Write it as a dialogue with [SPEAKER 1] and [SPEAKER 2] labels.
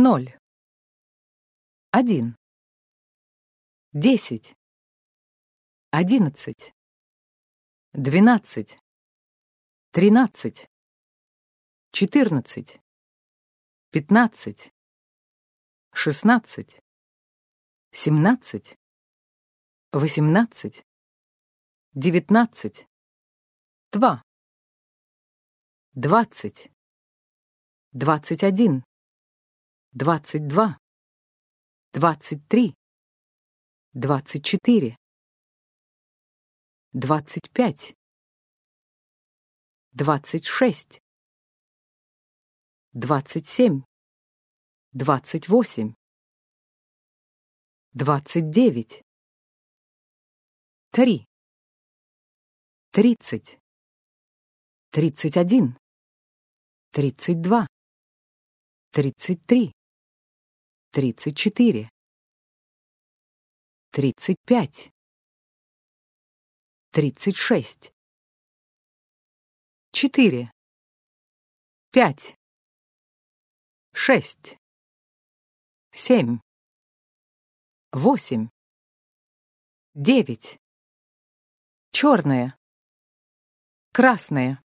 [SPEAKER 1] 0, 1, 10, 11, 12, 13, 14, 15, 16, 17, 18, 19, 2, 20, 21, 22, 23, 24, 25, 26, 27, 28, 29, 3, 30, 31, 32, 33, 34, 35, 36, 4, 5, 6, 7, 8, 9, черное, красное,